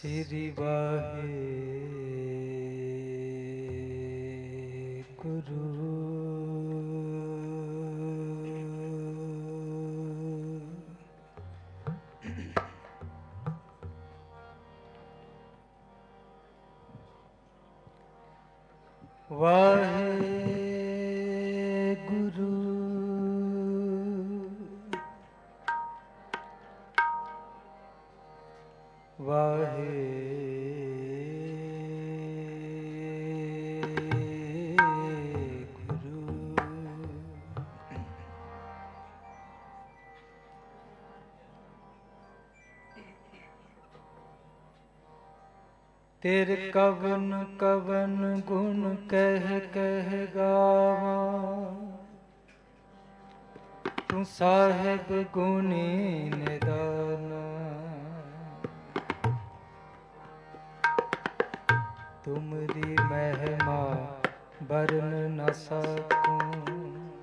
श्री वाहे गुरु। वाहे गुरु वाहे गुरु। तेरे कवन कवन गुण कह कह गावा, तू साहिब गुणी निदाना। तुमरी महिमा बरन न सकूं,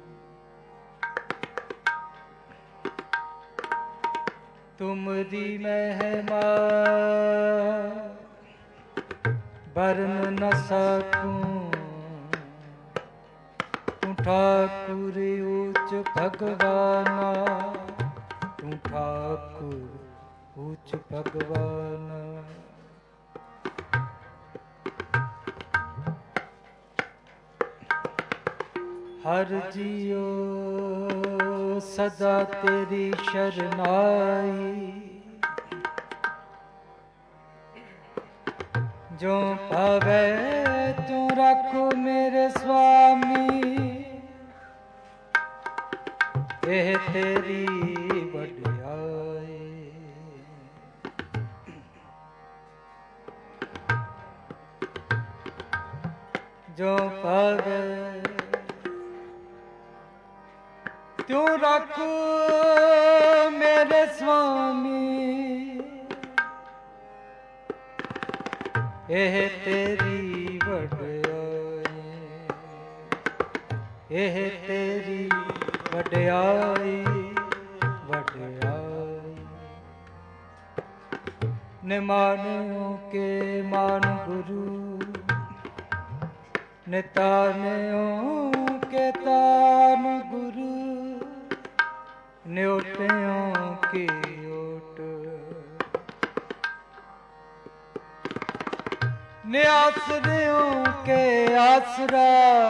तुमरी महिमा बरन न सकूं। तू ठाकुर ऊंच भगवाना, तू ठाकुर ऊंच भगवाना। हर जियो सदा तेरी शरनाई, जो पावे तू रखो मेरे स्वामी। एह तेरी वड्याई, जो पावे तू रखो मेरे स्वामी। एह तेरी वड्याई, एह तेरी वड्याई वड्याई। निमानियों के मान गुरु, नितानियों के तान गुरु। न्योटियों की ओट, निआसरियों के आसरा।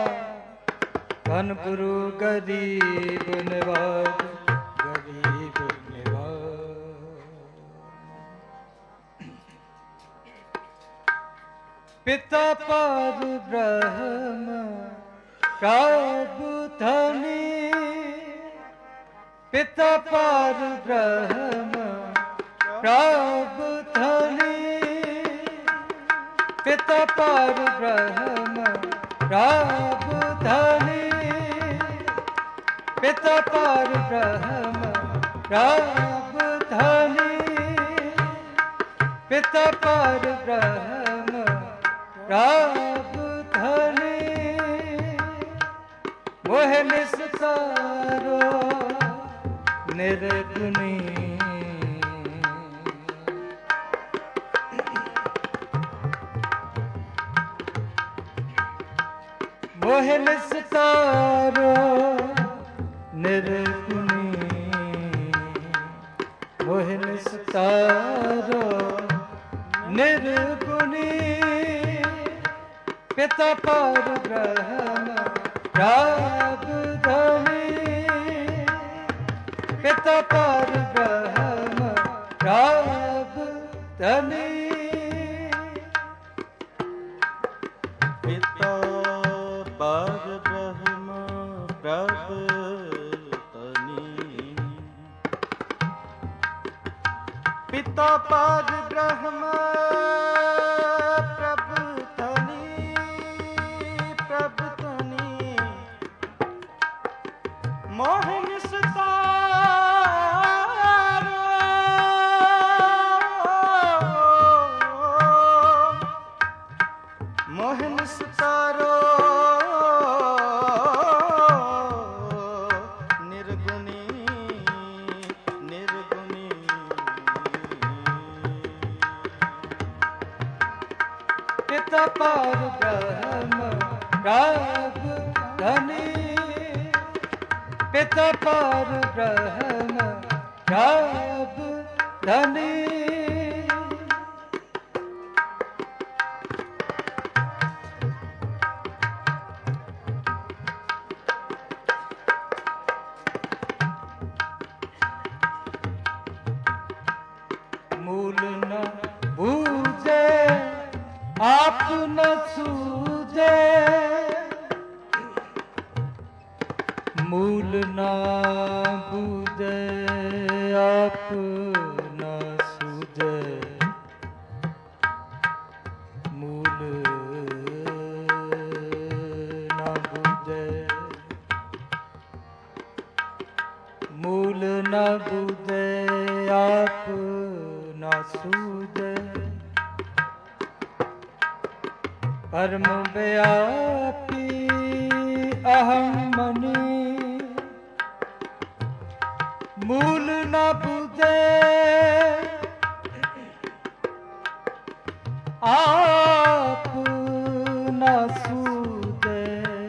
धन गुरु गरीब निवाज, गरीब निवाज। पिता पर ब्रह्म प्रभु धनी, पिता पर ब्रह्म प्रभु धनी। पिता पर ब्रह्म प्रभु धनी, पिता पर ब्रह्म प्रभु धनी। पिता पर ब्रह्म प्रभु धनी। मोह निस्तारो निर्गुणी, मोह निस्तारो निर्गुणी। मोह निस्तारो निर्गुणी। पिता पर ब्रह्म प्रभु धनी, पिता पर ब्रह्म प्रभु धनी। पिता पर ब्रह्म प्रभु धनी, पिता पर ब्रह्म प्रभु धनी, प्रभु धनी। मोहन मोहन सितारो निर्गुणी निर्गुणी। पिता पार ब्रह्म प्रभ धनी, पिता पार ब्रह्म प्रभ धनी। मूल न बूझे आप न सूझे, मूल न बूझे आप न सूझे, मूल न बूझे, मूल न बूझे आप न सूझे, परम व्यापी अहम मनि, मूल न बूझे आप न सूझे,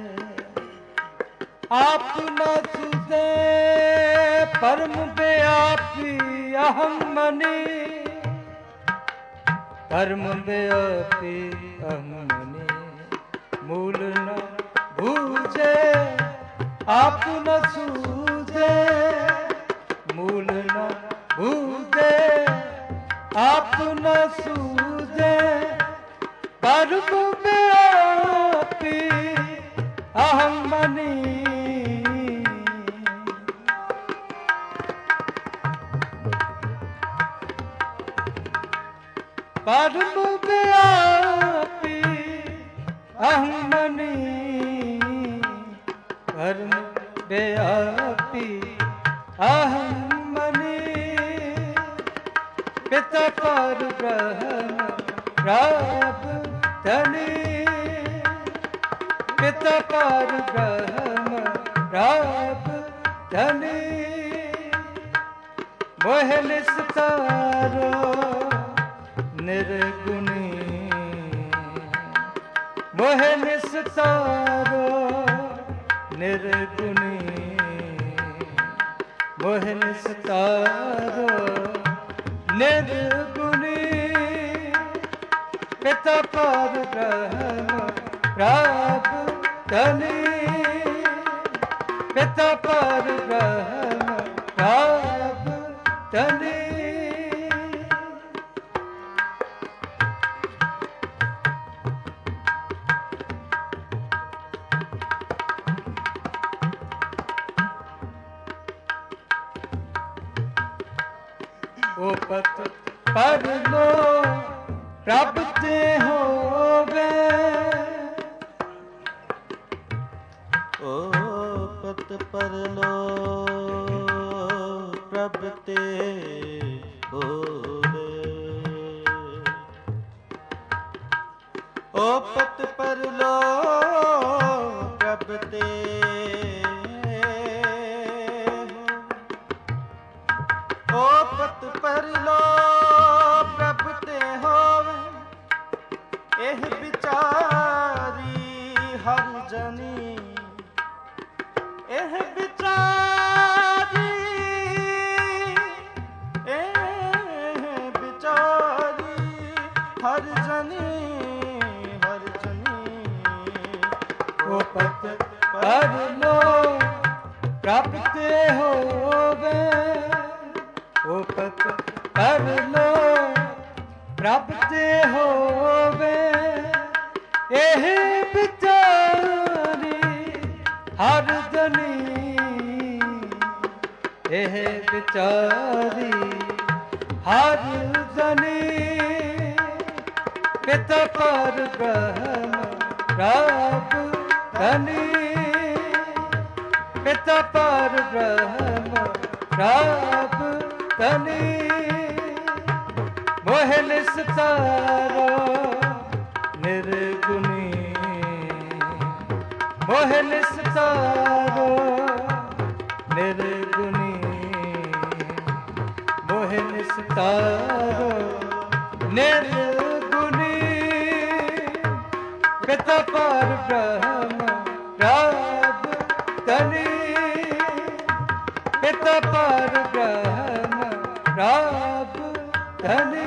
आप न सूझे, परम व्यापी अहम मनि, परम व्यापी अहम मनि, मूल न बूझे आप न सूझे, मूल न बूझे आप न सूझे, परम व्यापी अहम मनि, परम व्यापी अहम मनि, परम व्यापी अहम मनि, पिता पार ब्रह्म प्रभ धनी, पिता पार ब्रह्म प्रभ धनी, मोह निस्तारो निर्गुणी, मोह निस्तारो निर्गुणी, मोह निस्तारो निर्गुणी, पिता पार ब्रह्म प्रभ धनी, पिता पार ब्रह्म प्रभ धनी। ओ पत पर लो प्रभ ते होवे, ओ पत पर लो प्रभ ते होवे, ओ पत पर लो प्रभ ते, ओ पत पर लो प्रभ ते होवे, एह विचारी हर जनी, एह विचारी, एह विचारी हर जनी, हर जनी, ओ पत पर लो प्रभ ते होवे, ओ पत पर लो प्रभ ते होवे, एह विचारी हर जनी, एह विचारी हर जनी, पिता पार ब्रह्म प्रभ धनी, पिता पार ब्रह्म प्रभ धनी, मोह निस्तारो निर्गुणी, मोह निस्तारो निर्गुणी, मोह निस्तारो निर्गुणी, पिता पर ब्रह्म प्रभु धनी, पिता पर ब्रह्म प्रभु धनी।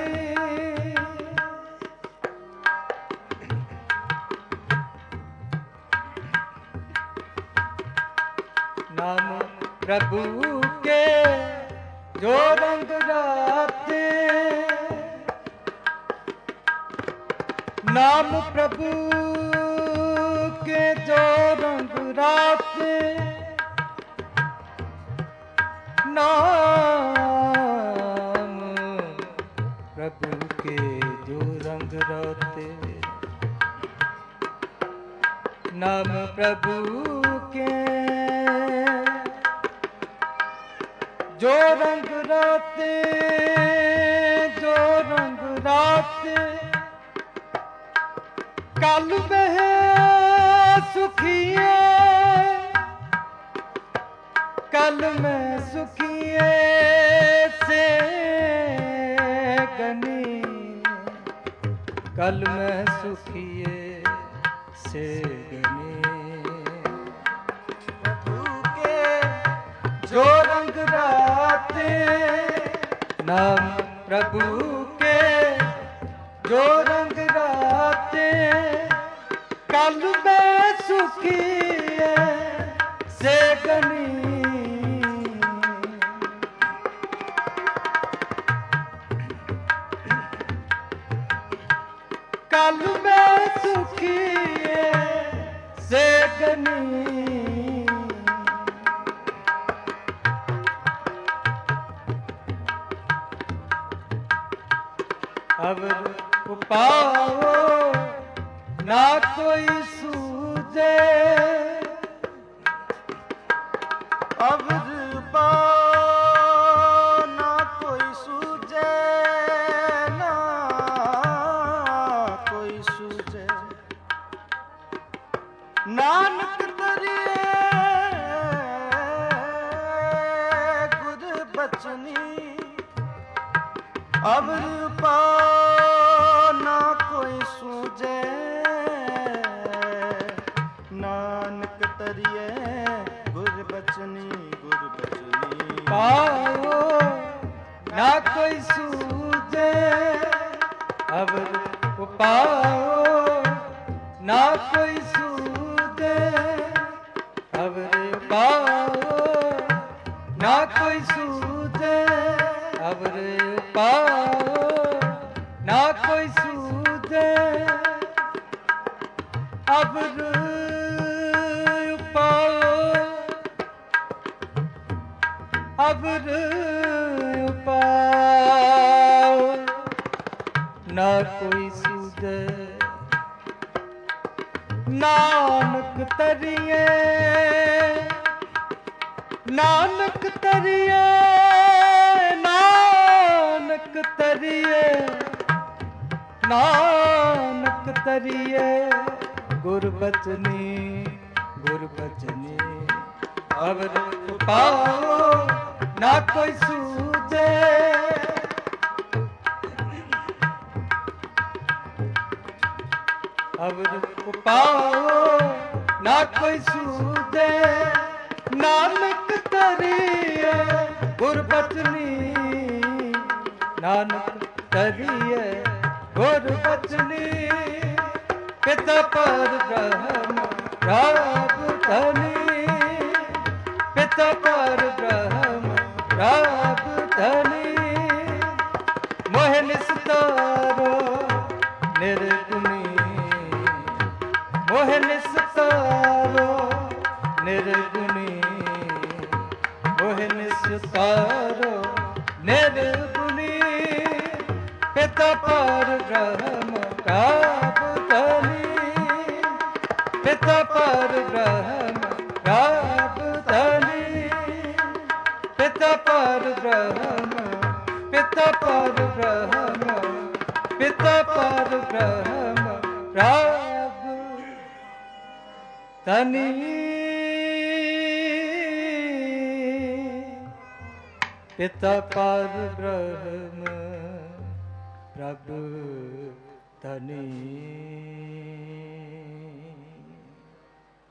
नाम प्रभु के जो रंग राते, नाम प्रभु के जो रंग राते, नाम प्रभु के जो रंग राते, नाम प्रभु के जो रंग राते, जो रंग राते, कल में सुखिए, कल में सुखिए से गनी, कल में सुखिए से गनी। प्रभु के जो रंग राते, नाम प्रभु के जो रंग राते, कल में सुखिए से गनी। कल में सुखिए से गनी। अब पाओ ना कोई सूझे, अब पाओ ना कोई सूझे, ना कोई सूझे। नानक तरिए गुर बचनी, अब पाओ ना कोई सूझे। नानक तरिए गुर बचनी, गुर बचनी। पाओ ना कोई सूझे, अब पाओ ना कोई सूझे, अब पाओ ना कोई सूझे, अब पाओ ना कोई सूझे, अब पाओ, अब पाओ ना कोई सूझे। नानक तरिए, नानक तरिए, नानक तरिए, नानक तरिए गुर बचनी, गुर बचनी। अब पाओ ना कोई सूझे, अब पाओ ना कोई सूझे। नानक तरिए गुर बचनी, नानक तरिए गुर बचनी। पिता पर ब्रह्म प्रभु धनी, पिता पर ब्रह्म प्रभु धनी। मोह निस्तारो निर्गुणी, मोह निस्तारो निर्गुणी, मोह निस्तारो निर्गुणी। पिता पर ब्रह्म प्रभु धनी, पिता पर ब्रह्म प्रभु धनी, पिता पर ब्रह्म, पिता पर ब्रह्म, पिता पर ब्रह्म प्रभु धनी। पिता पर ब्रह्म प्रभु धनी।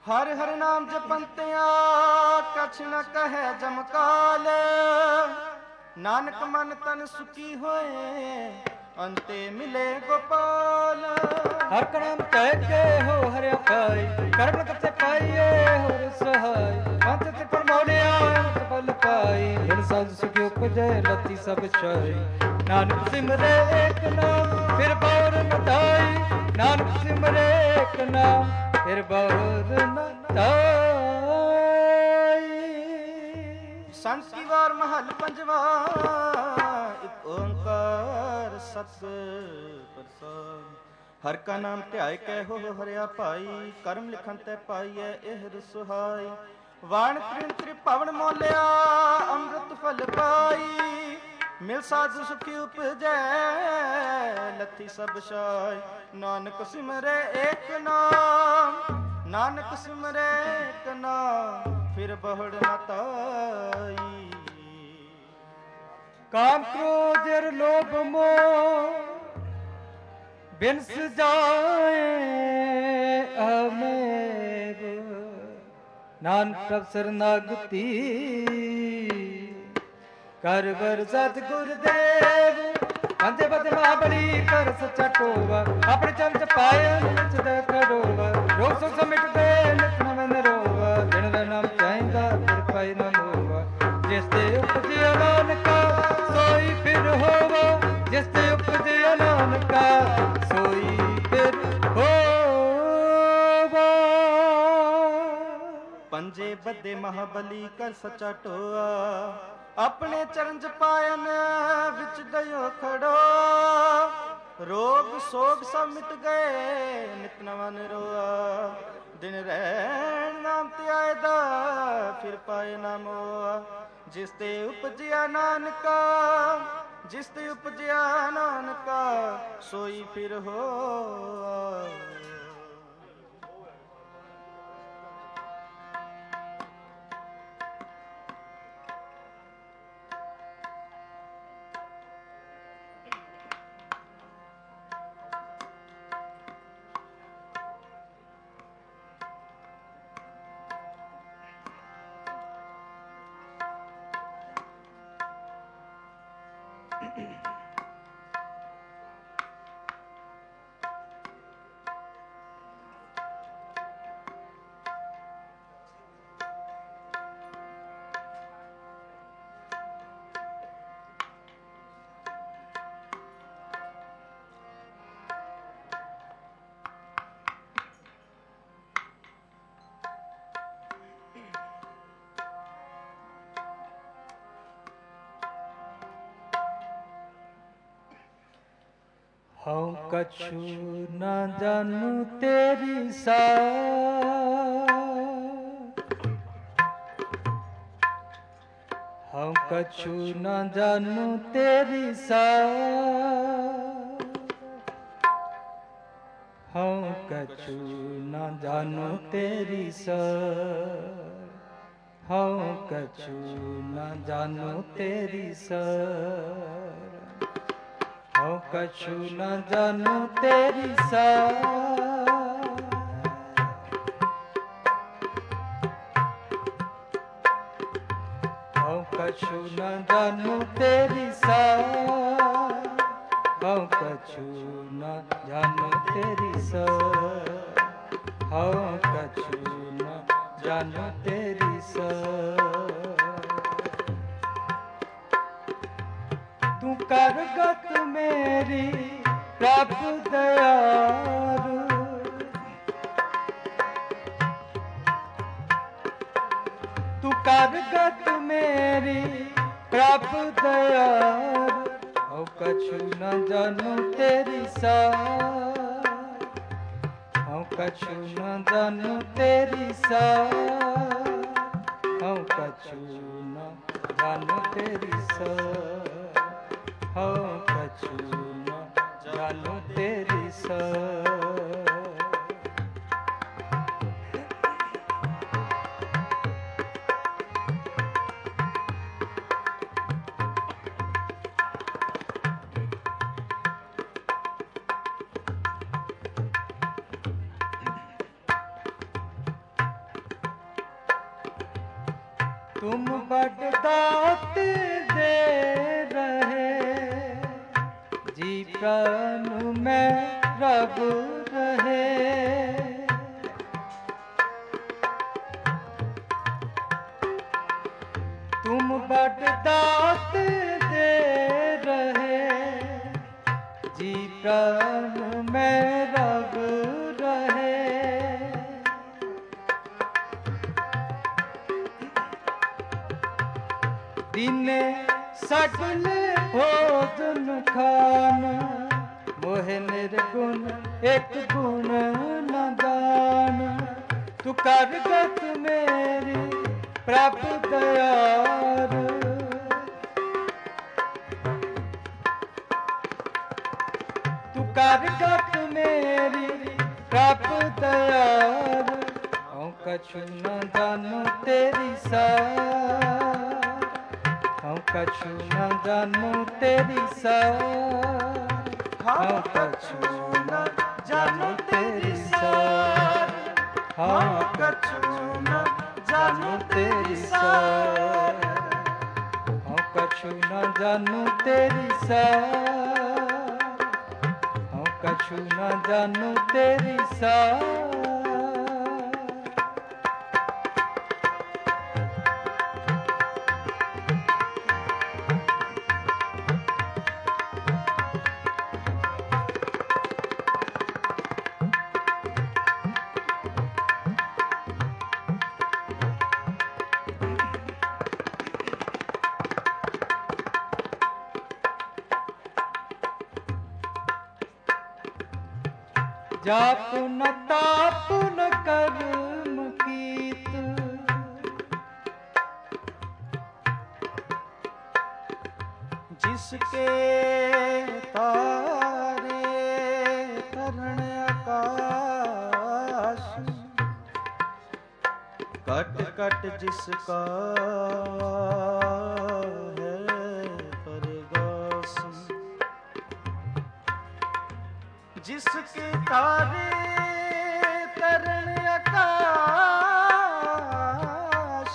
ਹਰ ਹਰ ਨਾਮ ਜਪੰਤਿਆ ਕਛ ਨ ਕਹੈ ਜਮਕਾਲ। ਨਾਨਕ ਮਨ ਤਨ ਸੁਖੀ ਹੋਏ ਅੰਤੇ ਮਿਲੇ ਗੋਪਾਲ। ਹਰ ਕਾ ਨਾਮ ਕਹਿ ਕੇ ਹੋ ਹਰਿਆ ਪਾਈ, ਕਰਮ ਕਰਤੇ ਪਾਈਏ ਹੋਰ ਸਹਾਈ। ਪੰਥ ਤੇ ਪਰਮੋੜਿਆ ਫਲ ਪਾਈ, ਦਿਨ ਸਾਧ ਸੁਖੀ ਉਪਜੈ ਲਤੀ ਸਭ ਛਾਈ। ਨਾਨਕ ਸਿਮਰੇ ਏਕ ਨਾਮ ਫਿਰ ਬੌਰ ਨ ਧਾਈ, ਨਾਨਕ ਸਿਮਰੇ ਏਕ ਨਾਮ ਫਿਰ ਬੌਰ ਨ ਧਾਈ। ਸੰਤ ਕੀ ਵਾਰ ਮਹਲ ਪੰਜਵਾ, ਇਕ ਓੰਕਾਰ ਸਤਿ ਪ੍ਰਸਾਦ। ਹਰ ਕਾ ਨਾਮ ਧਿਆਇ ਕੈ ਹੋ ਹਰਿਆ ਭਾਈ, ਕਰਮ ਲਿਖਨ ਤੈ ਪਾਈਐ ਇਹ ਰਸੁਹਾਈ। ਵਾਣ ਤ੍ਰਿਣ ਤ੍ਰਿਭਵਨ ਮੋਲਿਆ ਅੰਮ੍ਰਿਤ ਫਲ ਪਾਈ, ਮਿਲ ਸਾਧੁ ਸੁਖੀ ਉਪਜੈ ਲਥੀ ਸਭ ਛਾਈ। ਨਾਨਕ ਸਿਮਰੈ ਏਕ ਨਾਮ, ਨਾਨਕ ਸਿਮਰੈ ਏਕ ਨਾਮ ਫਿਰ ਬਹੁੜ ਨ ਤਾਈ। ਕਾਮ ਕ੍ਰੋਧ ਅਰ ਲੋਭ ਮੋਹ ਬਿਨਸ ਜਾਏ ਅਮੇਵ, ਨਾਨਕ ਪ੍ਰਭ ਸਰਨਾਗਤੀ ਕਰ ਵਰ ਸਤਿਗੁਰ ਦੇਵ। ਬੰਦੇ ਬਦ ਮਹਾਬਲੀ ਕਰ ਸੱਚਾ ਟੋਵਾ, ਆਪਣੇ ਚਰਨ ਚ ਪਾਏ ਵਿੱਚ ਦੇ ਖੜੋਵਾ। ਰੋਗ ਸੋ ਸਮਿਟਦੇ ਨਿਤ ਨਵਨ ਰੋਵਾ, ਦਿਨ ਦਾ ਨਾਮ ਚਾਹੀਦਾ ਫਿਰ ਪਾਈ ਨਾ ਮੋਵਾ। ਜਿਸ ਤੇ ਉਪਜਿਆ ਨਾਨਕਾ ਸੋਈ ਫਿਰ ਹੋਵਾ, ਜਿਸ ਤੇ ਉਪਜਿਆ ਨਾਨਕਾ ਸੋਈ ਫਿਰ ਹੋਵਾ। ਪੰਜੇ ਬੱਦੇ ਮਹਾਬਲੀ ਕਰ ਸੱਚਾ ਟੋਆ, ਆਪਣੇ ਚਰਨ ਚ ਪਾਇਨ ਵਿੱਚ ਦਇਓ ਖੜੋ। ਰੋਗ ਸੋਗ ਸਭ ਮਿਟ ਗਏ ਨਿਤ ਨਵਨ ਰੋਆ, ਦਿਨ ਰਹਿਣ ਨਾਮ ਧਿਆਏ ਦਾ ਫਿਰ ਪਾਏ ਨਾ ਮੋਆ। ਜਿਸ ਤੇ ਉਪਜਿਆ ਨਾਨਕਾ, ਜਿਸ ਤੇ ਉਪਜਿਆ ਨਾਨਕਾ ਸੋਈ ਫਿਰ ਹੋਆ। ਹਉ ਕਛੂ ਨ ਜਾਨੂ ਤੇਰੀ ਸਾਰ, ਹਉ ਕਛੂ ਨ ਜਾਨੂ ਤੇਰੀ ਸਾਰ। ਹਉ ਕਛੂ ਨ ਜਾਨੂ ਤੇਰੀ ਸਾਰ, ਹਉ ਕਛੂ ਨ ਜਾਨੂ ਤੇਰੀ ਸਾਰ। ਹਉ ਕਛੂ ਨ ਜਾਨੂ ਤੇਰੀ ਸਾਰ, ਹਉ ਕਛੂ ਨ ਜਾਨੂ ਤੇਰੀ ਸਾਰ। ਹਉ ਕਛੂ ਨ ਜਾਨੂ ਤੇਰੀ ਸਾਰ, ਹਉ ਕਛੂ ਨ ਜਾਨੂ ਤੇਰੀ ਸਾਰ। ਤੂੰ ਕਰਗਤ ਮੇਰੀ ਪ੍ਰਭ ਦਇਆਰੂ, ਤੂੰ ਕਰਗਤ ਮੇਰੀ ਪ੍ਰਭ ਦਇਆਰੂ। ਹਉ ਕਛੂ ਨ ਜਾਨੂ ਤੇਰੀ ਸਾਰ, ਹਉ ਕਛੂ ਨ ਜਾਨੂ ਤੇਰੀ ਸਾਰ। ਹਉ ਕਛੂ ਨ ਜਾਨੂ ਤੇਰੀ ਸਾਰ, ਹਉ ਕਛੂ ਨ ਜਾਨੂ ਤੇਰੀ ਸਾਰ। तुम बड़ दात दे रहे, जी प्राण में रब रहे। तुम बड़ दात दे रहे, जी प्राण में रब रहे। दिने सकल भोजन खाना, मोहे निर्गुण एक गुण न गाना। तू कर गत मेरी प्रभु दयालु, तू कर गत मेरी प्रभु दयालु। हूँ कछु न जानू तेरी सार, हूँ कछु न जानू तेरी सार, हूँ कछु न जानू तेरी सार, हूँ कछु न जानू तेरी सार, हूँ कछु न जानू तेरी सार, हूँ कछु न जानू तेरी सार। जाप न ताप न कर्म कीत, जिसके तारे करण आकाश, कट कट जिसका है परगास। जिसके तारे करण आकाश,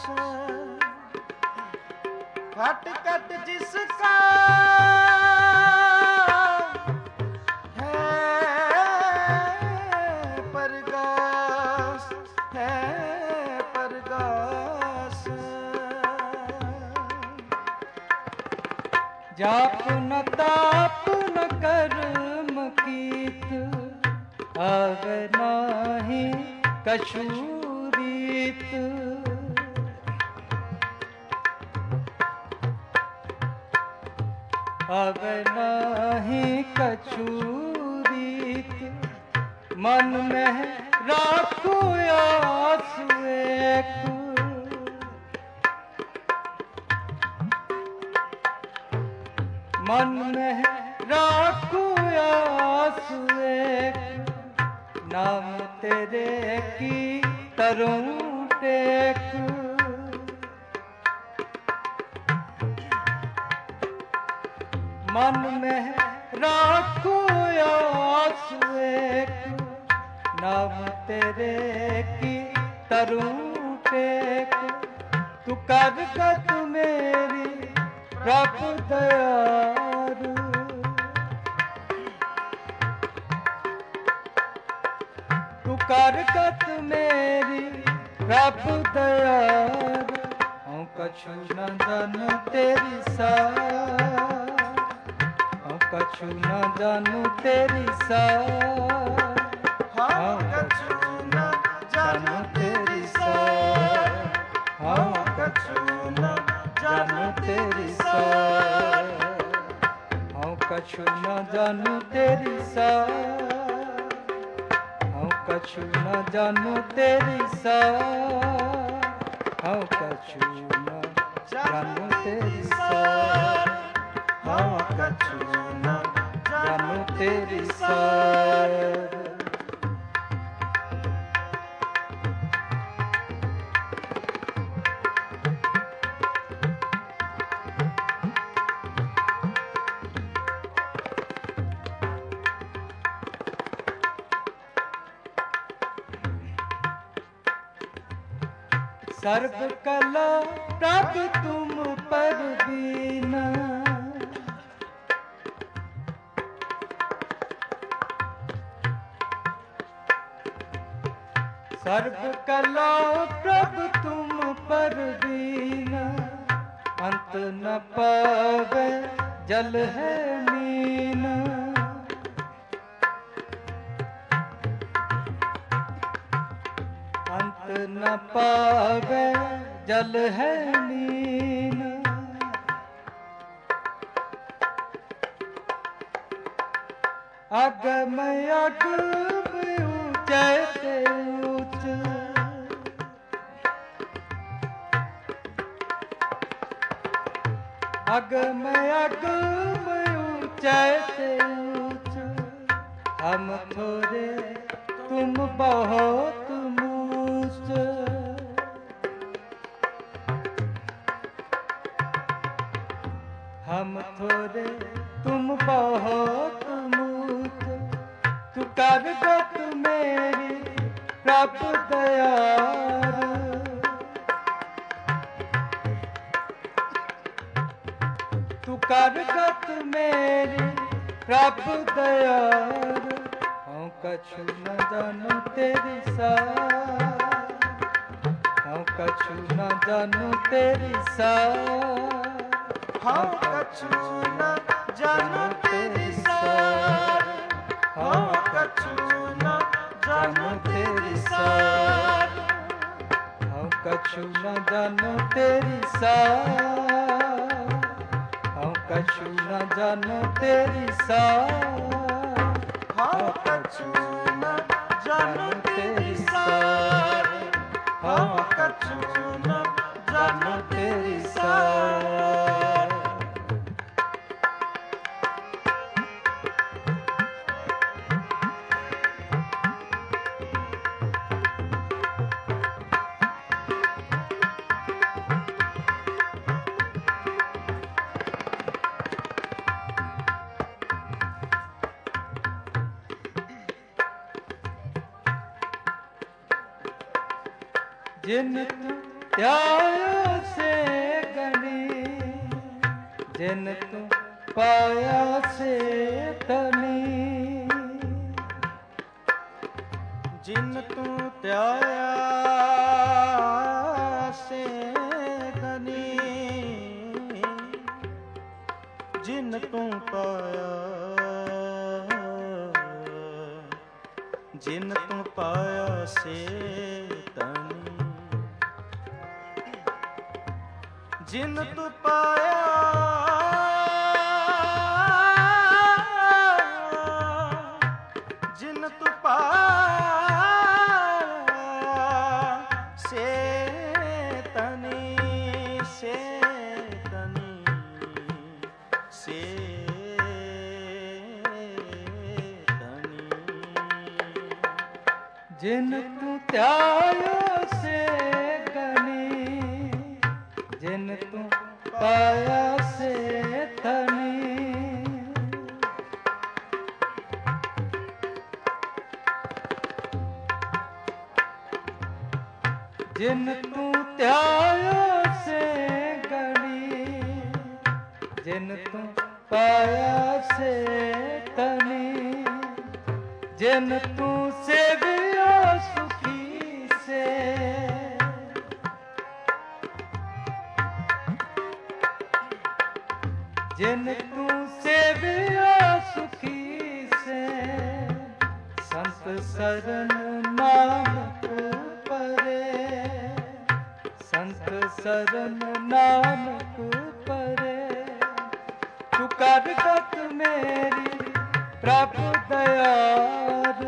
कट कट जिसका है परगास, है परगास। जाप न ताप न कर्म कीत, आवे नाही कछु रीत। आवे नाही कछु रीत, मन में राखो आस एक। मन में राखो आस एक, नाम तेरे की तरूं टेक। मन में राखो आस एक, नाम तेरे की तरूं टेक। तू कर गत मेरी प्रभु दयालु, तू कर गत मेरी प्रभु दयालु। हूँ कछु न जानू तेरी सार, हूँ कछु न जानू तेरी सार, हाँ कछु न जानू तेरी सार, हाँ कछु न जानू तेरी सार, हूँ कछु न जानू तेरी सार, हूँ कछु न जानू तेरी सार, हूँ कछु न जानू तेरी सार, हाँ कछु न जानू तेरी सार। सर्व कला प्रभ तुम पर दीना। सर्व कला प्रभ तुम पर दीना। अंत न पावे जल है मीना। अंत न पावे जल है मीना। अगम अगम ऊंचे ते ऊंच। अगम अगम ऊंचे ते ऊंच। हम थोड़े तुम बहुत ऊंच। हम थोड़े तुम बहुत ऊंच। तू कर गत मेरी प्रभ दयाल। तू कर गत मेरी प्रभ दयाल। हूँ कछु न जानू तेरी सार। हूँ कछु न जानू तेरी सार। हूँ कछु न जानू तेरी सार। हूँ कछु न जानू तेरी सार। हूँ कछु न जानू तेरी सार। हूँ कछु न जानू तेरी सार। हूँ कछु न जानू तेरी सार। हूँ कछु न जानू तेरी सार। जिन तू त्याया से गणी। जिन तू पाया से तनी। जिन तू त्याया से धनी। जिन तू पाया। जिन तू पाया से धनी। जिन तू पाया। जिन तू पाया से तनी। से तनी। से तनी। जिन तू त्याया से गणी। जिन तू पाया से तनी। जिन तू त्याया से गणी। जिन तू पाया से तनी। जिन तू सेविया सुखी से। जिन तू सेविया सुखी से। संत शरण नानक परे। संत शरण नानक परे। तू कर गत मेरी प्रभ दयाल।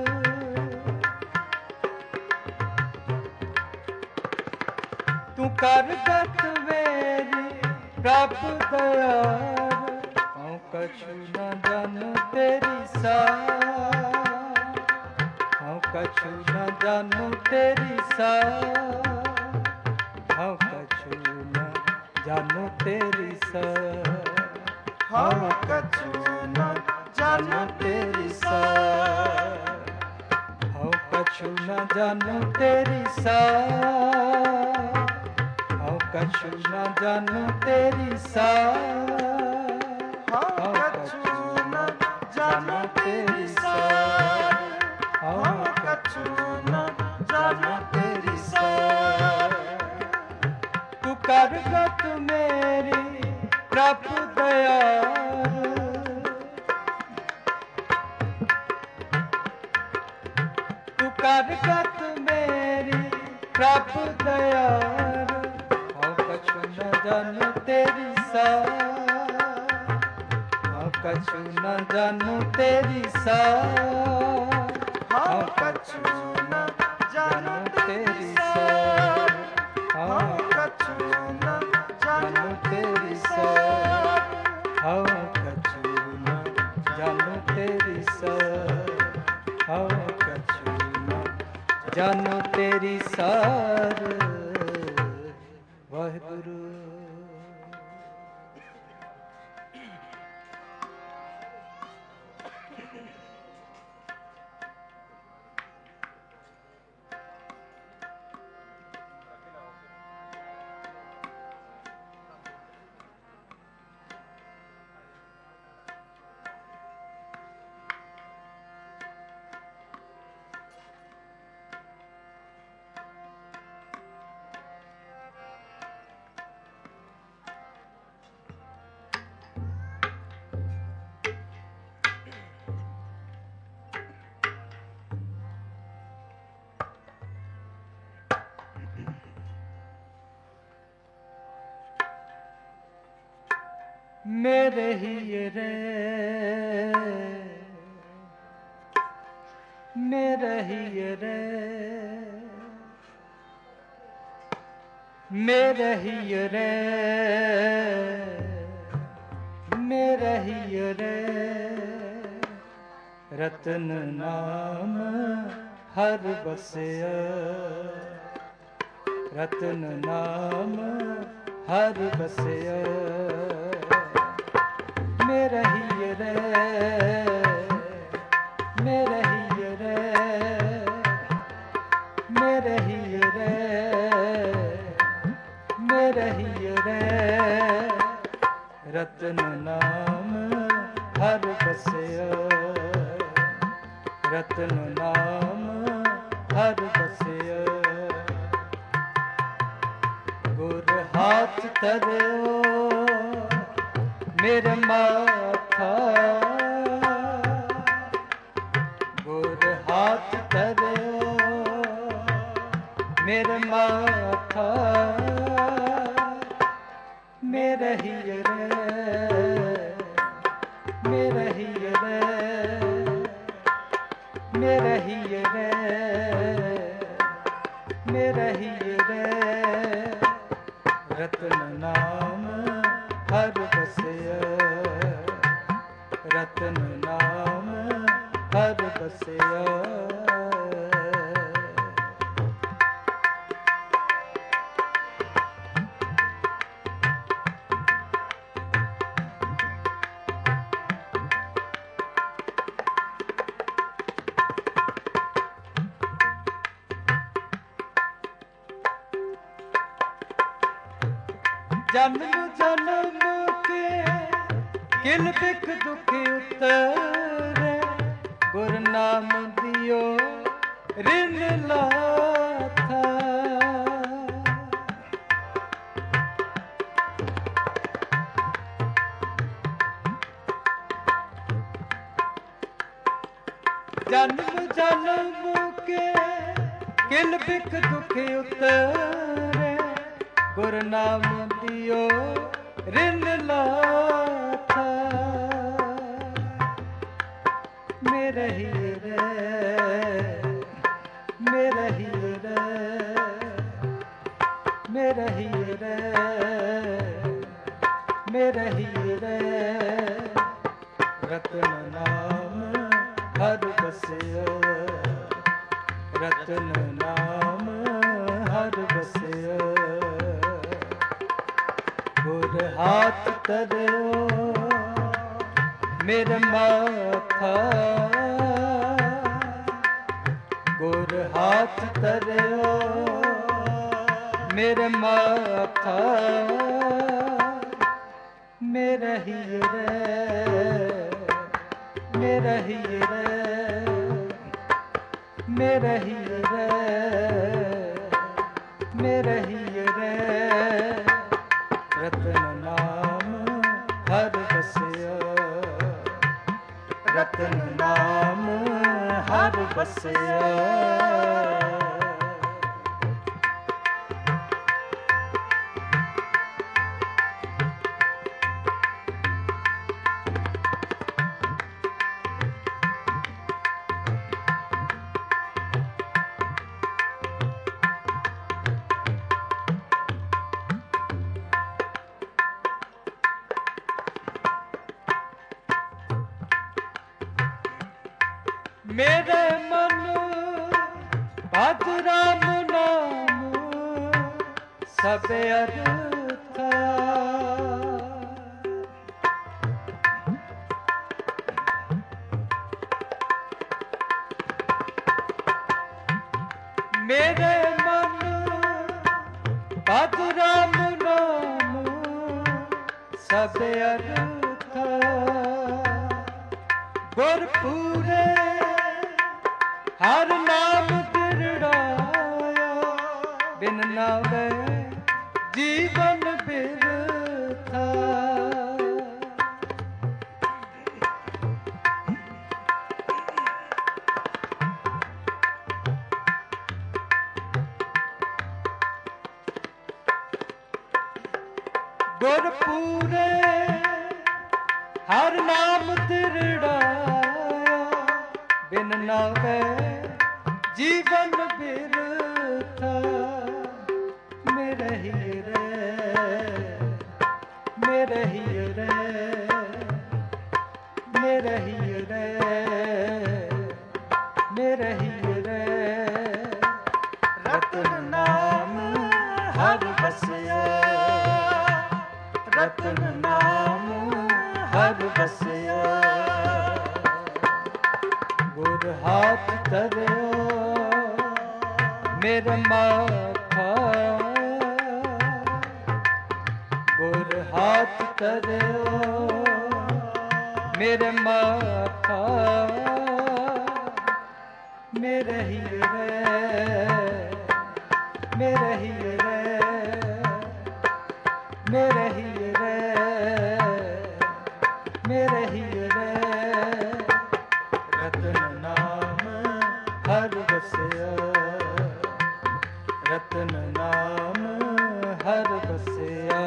तू कर गत मेरी प्रभ दयाल। हूँ कछु न जानू तेरी सार। हूँ कछु न जानू तेरी सार। हूँ कछु न जानू तेरी सार। हूँ कछु न जानू तेरी सार। हूँ कछु न जानू तेरी सार। कछु न जानू तेरी सार, हाँ कछु न जानू तेरी सार, हाँ कछु न जानू तेरी सार। तू कर गत मेरी प्रभु दयाल, तू कर गत मेरी प्रभु दयाल। हाँ कछु न जानू तेरी सार, हाँ कछु न जानू तेरी सार, हाँ कछु न जानू तेरी सार, हाँ कछु न जानू तेरी सार, हाँ कछु न जानू तेरी सार, हाँ कछु न जानू तेरी सार। वाहिगुरु। मेरे ही रे, मेरे ही रे, मेरे ही रे, मेरे ही रे, रतन नाम हर बसिया, रतन नाम हर बसिया। मेरा ही रे, मेरा ही रे, मेरा ही रे, मेरा ही रे, रतन नाम हर बसिया, रतन नाम हर बसिया। गुर हाथ धरो मेरे माथा, गुर हाथ धरो मेरे माथा, मेरे ही रे, मेरे ही रे, मेरे ही रे, मेरे ही रे, रतन नाम हर बसिया, रतन नाम हर बसिया। जन्म जन्म के किल बिख दुख उतरे, गुर नाम दियो ऋण लाथा। जन्म जन्म के किल बिख दुख उतरे, गुर नाम दियो ऋण लाथा। मेरे ही रे, मेरे ही रे, मेरे ही रे, मेरे ही रे, रतन नाम हर बसिया, रतन नाम हर बसिया। गुर हाथ धरो मेरे माथा, गुर हाथ धरो मेरे माथा, माखा मेरा ही रे मेरा ही रे मेरा ही रे मेरा ही रे रतन नाम हर बसिया रतन नाम हर बसिया मेरे मन भज राम नाम सब अर्था मेरे मन भज राम नाम सब अर्था गुरपुरे हर नाम दृढ़ाया बिन नावे जीवन बिरथा गुरपुरे हर नाम दृढ़ाया बिन नावे जीवन बिरथा मेरे ही रे मेरे ही रे मेरे ही रे मेरे ही रे रतन नाम हर बसिया रतन नाम हर बसिया गुर हाथ धरो मेरे माथा गुर हाथ धरो मेरे माथा मेरे ही रे मेरे ही रे मेरे ही रे मेरे ही रे रतन नाम हर बसिया रतन नाम हर बसिया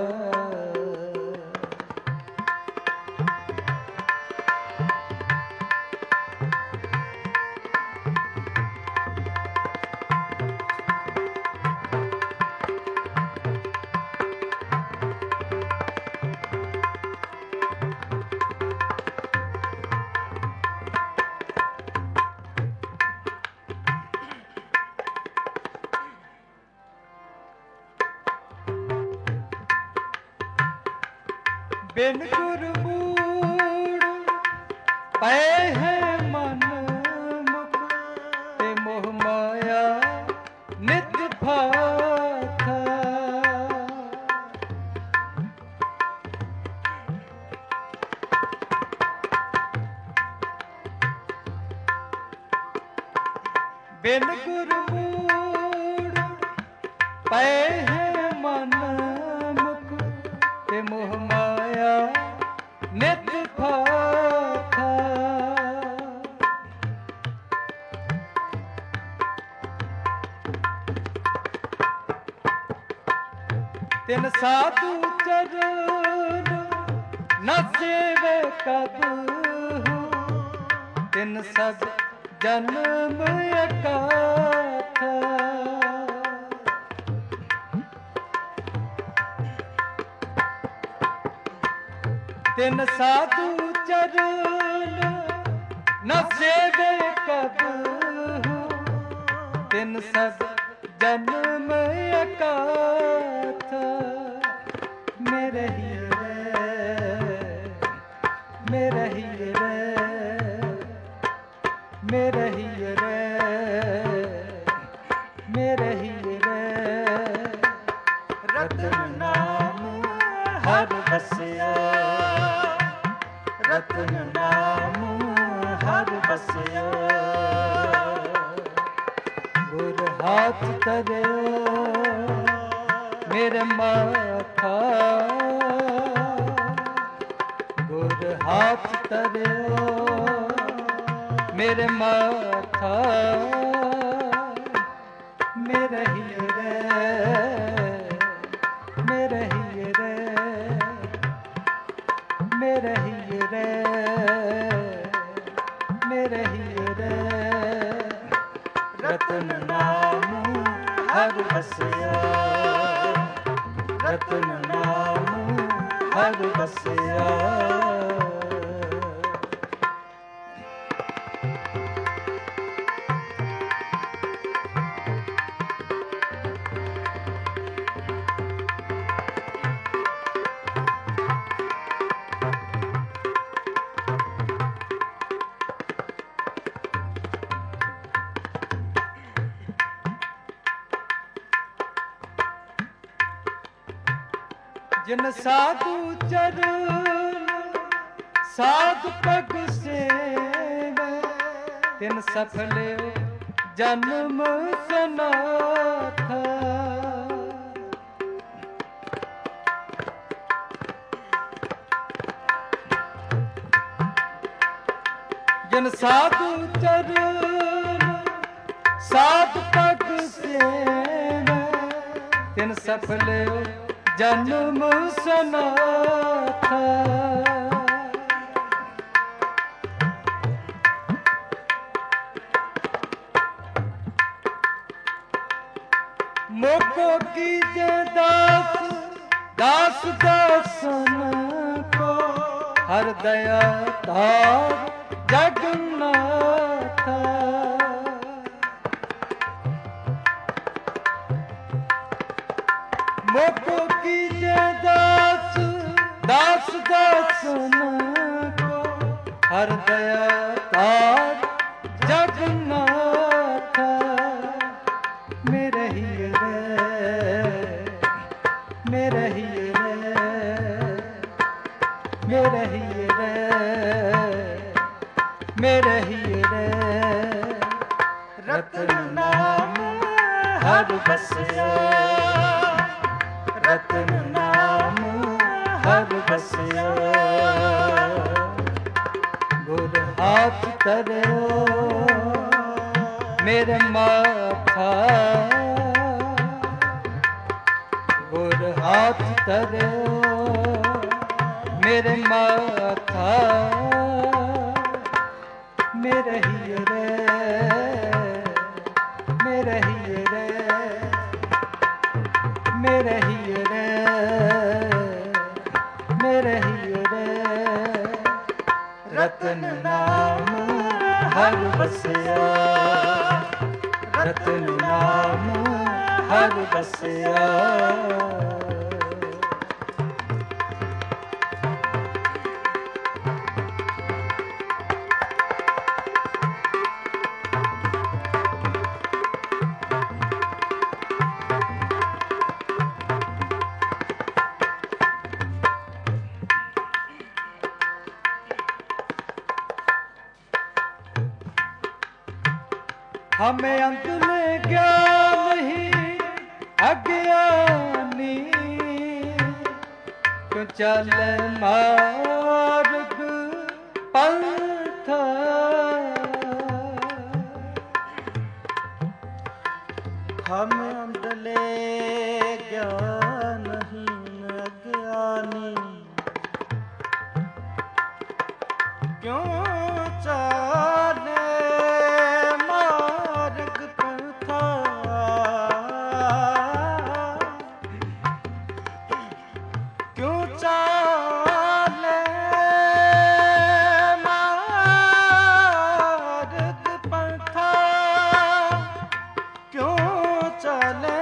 बिन गुरमूड़ पै है मन मुख ते मोह माया नित भाथा बिन गुरमूड़ पै है मन मुख ते मोह माया नित भाथा तिन साधु चरण न सेवे कबहू तिन सब जन्म अकाथा तिन साधु चरण न सेवे कबहू तिन सब जन्म अकाथा मेरे ही रे मेरे ही रे मेरे ही रे मेरे ही रे रतन बसिया रतन नाम हर बसिया गुर हाथ तरियो मेरे माथा गुर हाथ तरियो मेरे माथा मेरे ही रे मेरे ही रे मेरे ही रे मेरे ही रे रतन नाम हर बसिया रतन नाम हर बसिया जिन साधु चरण साधु पग सेवे तिन सफल जन्म सनाथा जिन साधु चरण साधु पग सेवे तिन सफल जन्म सनाथा मोको कीजे दास दास दासन को हर दया धार जगन्नाथा मोको कीजे दास दास दासन को हर दया धार जगन्नाथा मेरे ही रे मेरे ही रे मेरे ही रे मेरे ही रे रतन नाम हर बसिया रतन नाम हर बसिया गुर हाथ तरियो मेरे माथा गुर हाथ तरियो मेरे माथा मेरे ही रे मेरे ही रे मेरे ही रे मेरे ही रे रतन नाम हर बसिया रतन नाम हर बसिया हमें अंत में ज्ञान ही अज्ञानी क्यों चले मार्ग पंथा हम अंधले ज्ञानहीन अज्ञानी क्यों चाले मार्ग पंथा क्यों चाले मार्ग पंथा क्यों चले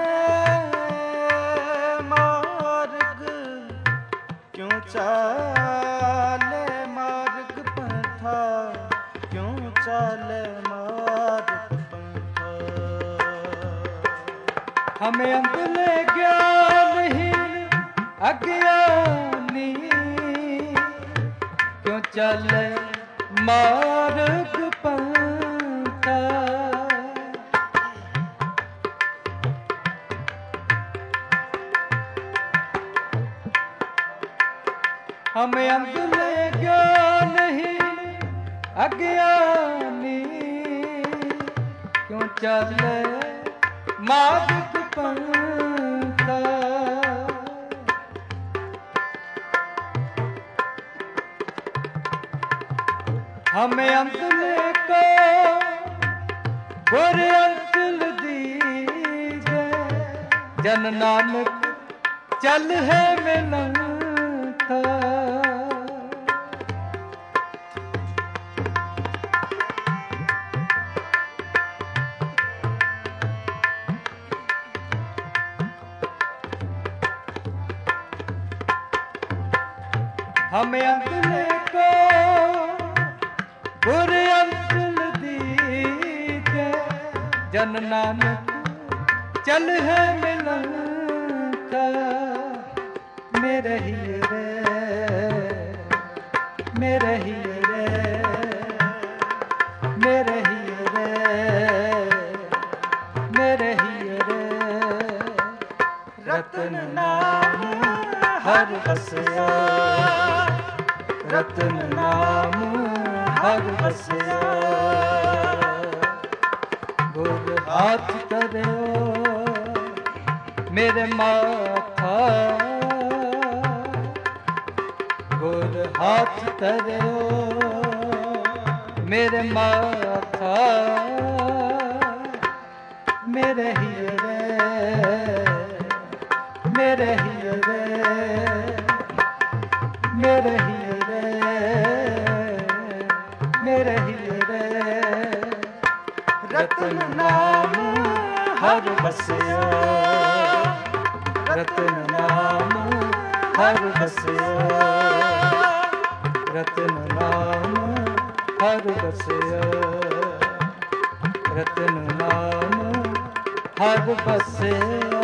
मार्ग क्यों चले मार्ग पंथा क्यों चले मार्ग पंथा हमें अंधले ज्ञानहीन अज्ञानी नी क्यों चले मार्ग पंथा। हमें अंधले ज्ञान नहीं अज्ञानी क्यों चले मार्ग पंथा। हमें अंधले को गुर अंचल दीजे जन नानक चल है मिलन था। हमें अंधले को गुर अंचल दीजे जन नानक चल है मिलन का। मेरे ही रे मेरे ही रे मेरे ही रे मेरे ही रे रतन नाम हर बसया रतन नाम हर बसया। गुर हाथ करो मेरे माथा गुर हाथ करो मेरे माथा। मेरे ही रे मेरे ही रे मेरे ही रे मेरे ही रे रतन नाम हर बसया रतन नाम हर बसया रतन नाम हर बसया रतन नाम हर बसया।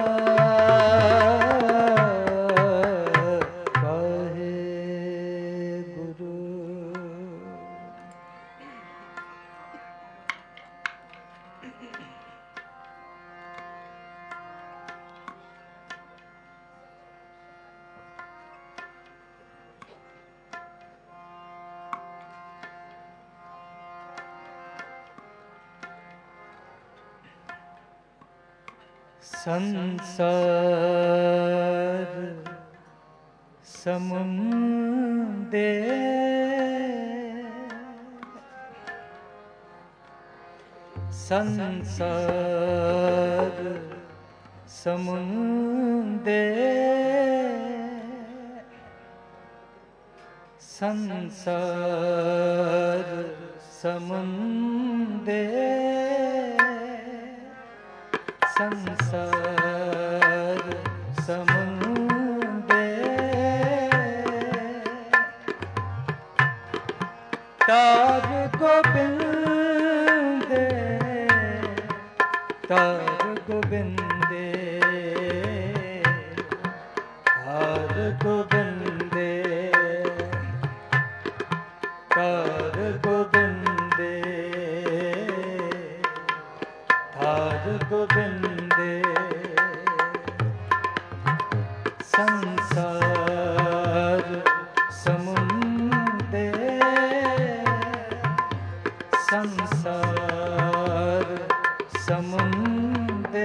संसार समुंदे संसार समुंदे संसार समुंदे संसार समुंदे तार गोबिंदे तार गोबिंदे तार गोबिंदे तार गोबिंदे तार गोबिंदे संसार समुंदे संसार समुंदे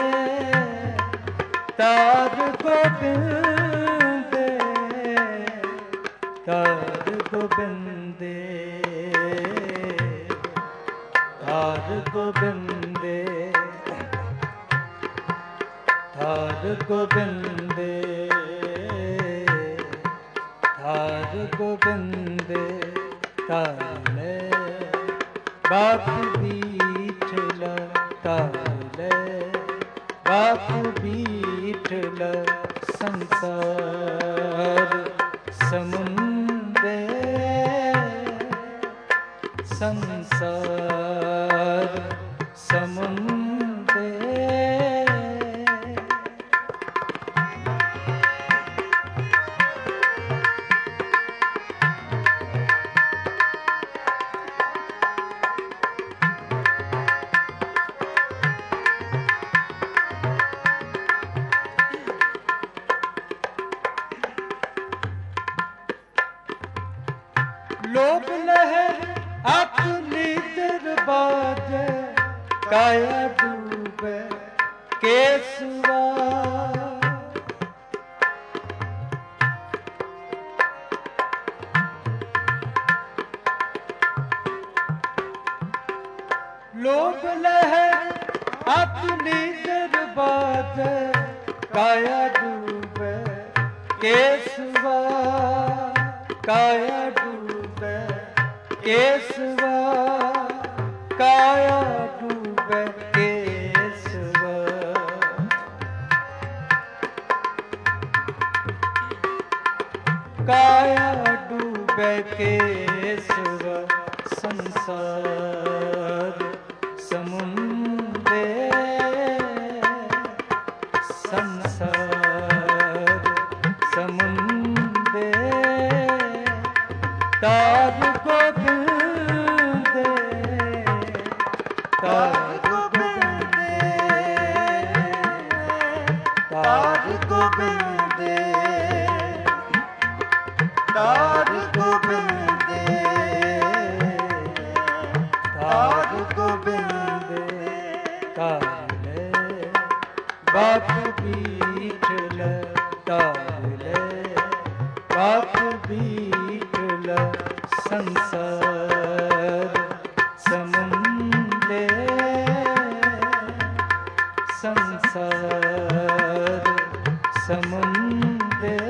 तार गोबिंदे तार गोबिंदे तार गोबिंदे तार गोबिंदे तार गोबिंदे ताले बाप बीठला ताले बाप बीठला संसार समुंदे संसार समुंदे बाजे काया डूबे केसवा। लोभ लहर अपनी दरबाजे काया डूबे केसवा, काया डूबे केसवा, काया डूबे केसवा। काया डूबे केसवा संसार समुंदे, संसार समुंदे तार गोबिंदे, तार गोबिंदे, तार गोबिंदे, तार गोबिंदे, तार गोबिंदे। ताले बाप बीठल, ताले बाप बीठल संसार समुंदे, संसार समुंदे।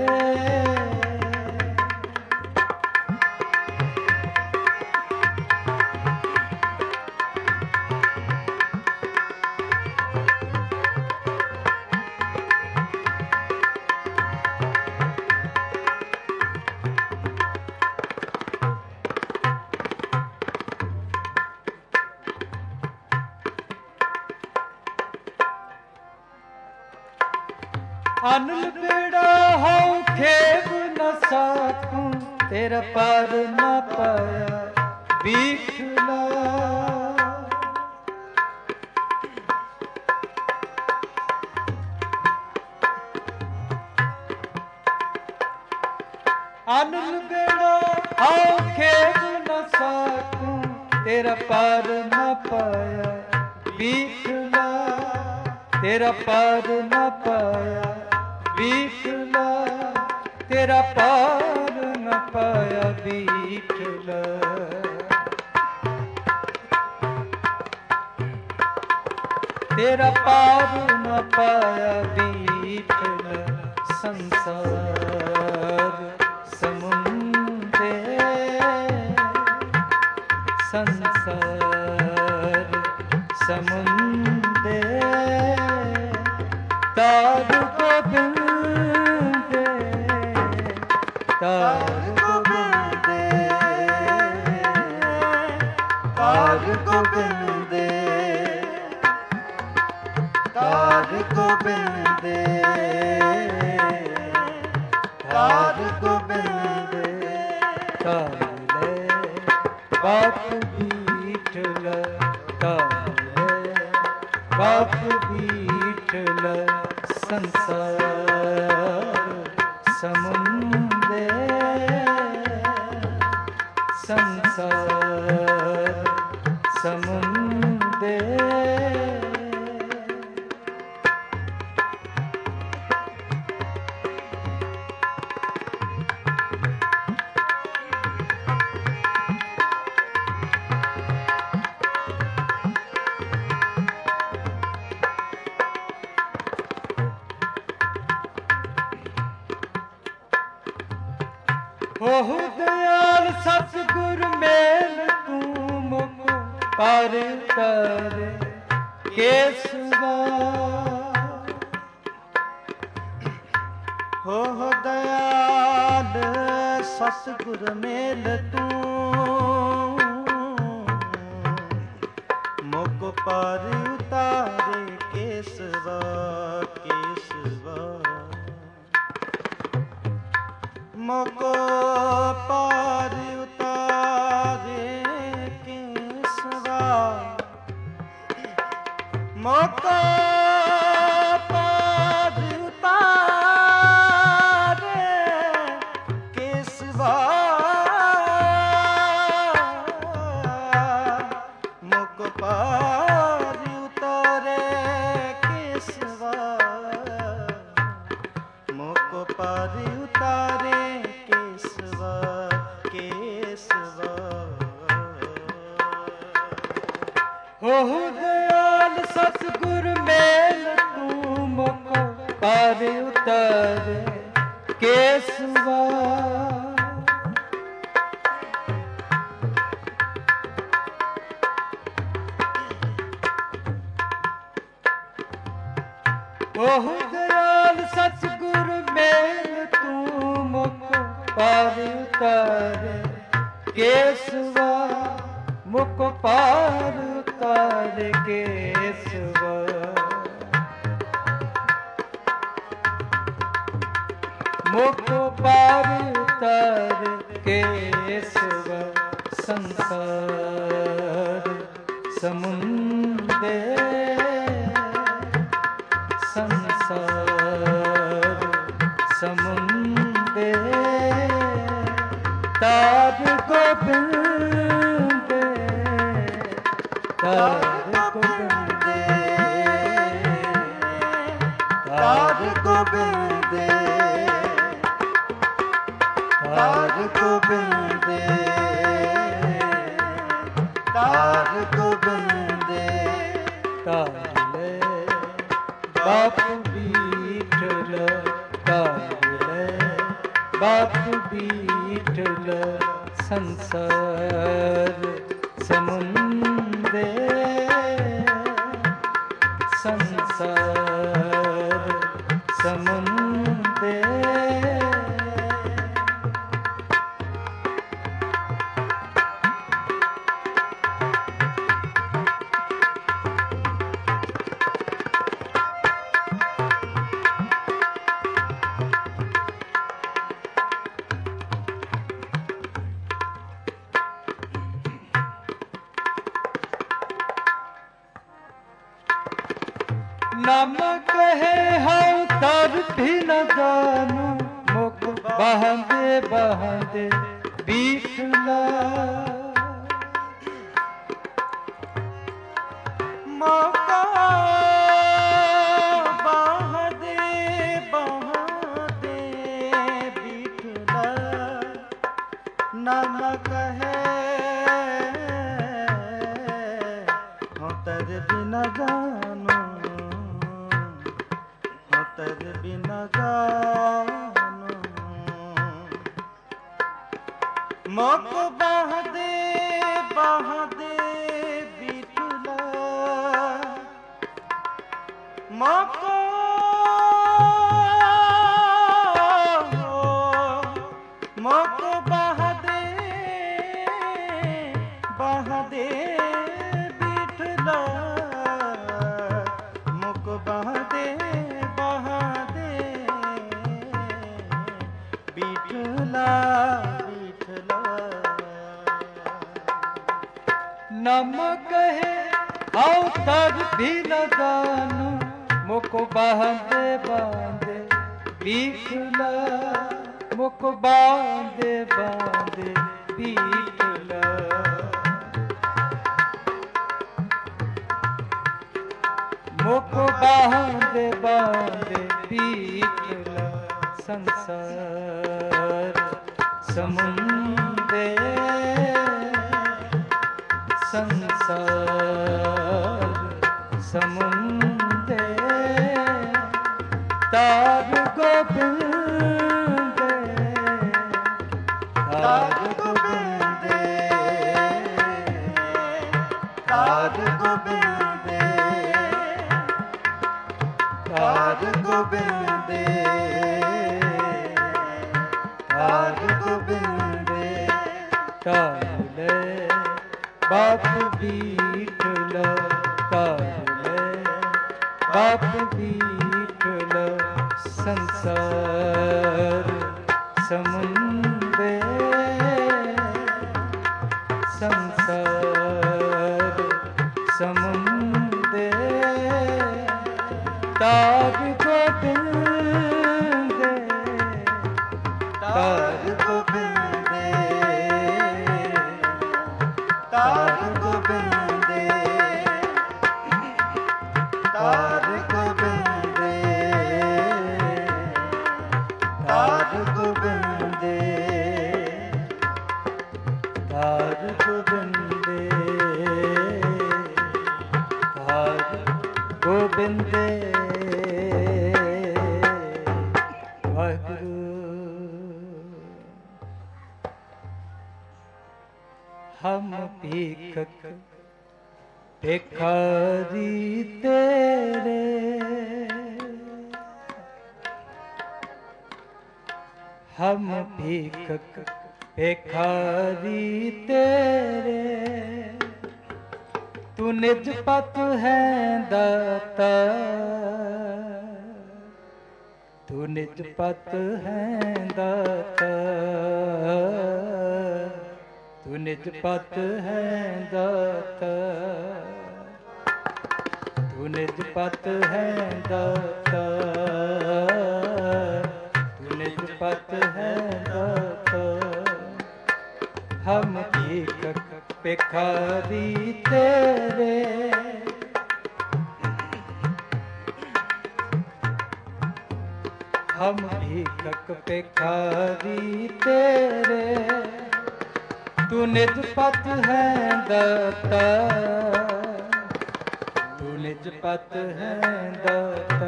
अनल बेड़ा हो खेब न साकूं, तेरा पार न पाया बीठला। अनल बेड़ा हो खेब न साकूं, तेरा पार न पाया बीठला, तेरा पार न पाया बीठला, तेरा पार न पाया बीठला। तेरा पार न पाया बीठला संसार समुंदे, संसार समुंदे। तार गोबिंदे, तार गोबिंदे, तार गोबिंदे, तार गोबिंदे, तार गोबिंदे। ताले बाप बीठल, ताले बाप बीठल संसार समुंदे, संसार समुंदे। ओहु दयाल सतगुर मेल तू मुख पार तारे केसवा। हो दयाल सतगुर मेल तू मुख पार उतारे केसवा, केसवा। मुख पार उतारे केसवा, मुख पार उतारे केसवा, मुख ਮੁਖ ਪਾਰ ਉਤਾਰੇ ਕੇਸਵਾ, ਮੁਖ ਪਾਰ ਉਤਾਰੇ ਕੇਸਵਾ, ਕੇਸਵਾ। ਹੋ ਦਇਆਲ ਸਤਿਗੁਰ ਮੇਲ ਤੂੰ ਮੁਖ ਪਾਰ ਉਤਾਰੇ ਕੇਸਵਾ। ਓਹ ਦਇਆਲ ਸਤਿਗੁਰ ਮੇਲ ਤੂੰ ਮੁਖ ਪਾਰ ਉਤਾਰੇ ਕੇਸਵਾ, ਮੁਖ ਪਾਰ ਉਤਾਰੇ ਕੇਸਵਾ। ਮੁਖ ਪਾਰ ਉਤਾਰੇ ਕੇਸਵਾ, ਸੰਸਾਰ ਸਮੁੰਦੇ, ਸੰਸਾਰ ਸਮੁੰਦੇ ਤਾਜ ਗੋਬਿੰਦੇ, ਤਾਜ ਗੋਬਿੰਦੇ, ਤਾਜ ਗੋਬਿੰਦੇ, ਤਾਜ ਗੋਬਿੰਦੇ, ਤਾਜ ਗੋਬਿੰਦੇ। ਤਾਲੇ ਬਾਪੂ ਬੀਠਲ, ਤਾਲੇ ਬਾਪੂ ਬੀਠਲ, ਸੰਸਾਰ ਸਮੁੰਦੇ, ਸੰਸਾਰ ਸਮੁੰਦੇ। ਨਾਮ ਕਹੇ ਹਉ ਤਰ ਵੀ ਨ ਜਾਨੂ, ਮੁਖ ਬਹਾਂਦੇ ਬਹਾਂਦੇ ਬੀਠਲਾ। ਮੌਕਾ ਬਹਾਂਦੇ ਬਹਾਂਦੇ ਬੀਠਲਾ, ਨਾਮ ਕਹੇ ਹਉ ਤਰ ਵੀ ਨ ਜਾਨੂ, ਤਰ ਬਿਨਾ ਜਾਨੂ। ਮੁਖ ਬਹਾਂਦੇ ਬਹਾਂਦੇ ਬੀਠਲਾ, ਮੁਖ ਮੁਖ ਬਹਾਂਦੇ ਬਹਾਂਦੇ ਬੀਠਲਾ, ਮੁਖ ਬਹਾਂਦੇ ਬੀਠਲਾ, ਬੀਠਲਾ। ਨਾਮ ਕਹੇ ਹਉ ਤਰ ਵੀ ਨ ਜਾਨੂ, ਮੁਖ ਬਹਾਂਦੇ ਬਹਾਂਦੇ ਬੀਠਲਾ, ਮੁਖ ਬਹਾਂਦੇ ਬਹਾਂਦੇ ਬੀਠਲਾ। ਮੁਖ ਬਹਾਂਦੇ ਬਹਾਂਦੇ ਬੀਠਲਾ, ਸੰਸਾਰ ਸਮੁੰਦੇ, ਸੰਸਾਰ ਸਮੁੰਦੇ ਤਾਜ ਗੋਬਿੰਦੇ, ਤਾਜ ਗੋਬਿੰਦੇ, ਤਾਜ ਗੋਬਿੰਦੇ, ਤਾਜ ਗੋਬਿੰਦੇ, ਤਾਜ ਗੋਬਿੰਦੇ। ਤਾਲੇ ਬਾਪੂ ਬੀਠਲ, ਤਾਲੇ ਬਾਪੂ ਬੀਠਲ, ਸੰਸਾਰ ਸਮੁੰਦੇ, ਸੰਸਾਰ ਸਮੁੰਦੇ ਤਾਜ ਗੋਬਿੰਦੇ, ਤਾਜ ਗੋਬਿੰਦੇ, ਤਾਜ ਗੋਬਿੰਦੇ। बिंदे वाहिगुरु हम भीखक भिखारी तेरे हम भीखक भिखारी तेरे तू निज पत है दाता तू निज पत है दाता तू निज पत है दाता तू निज पत है दाता तू निज पत है दाता हम भीखक भिखारी तेरे हम भीखक भिखारी तेरे तू निज पत है दाता तू निज पत है दाता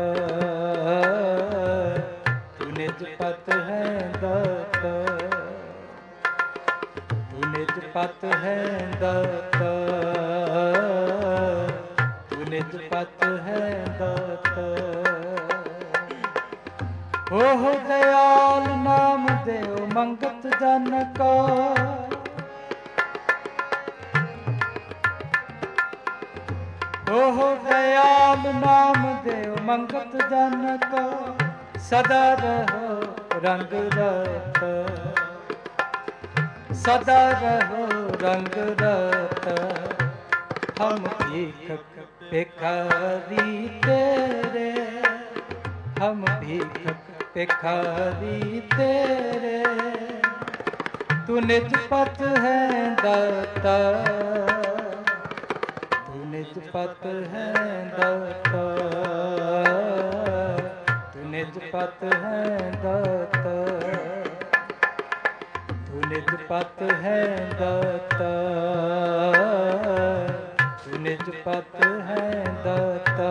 तू निज पत है दाता तू निज पत है दाता तू निज पत है दाता हो दयाल नाम देव मंगत जन को हो दयाल नाम देव मंगत जन को सदा रहो रंग रत सदा रहो रंग रत हम भीखक भिखारी तेरे हम भीखक भिखारी तेरे तू निज पत है दाता तू निज पत है दाता तू निज पत है दाता तू निज पत है दाता तू निज पत है दाता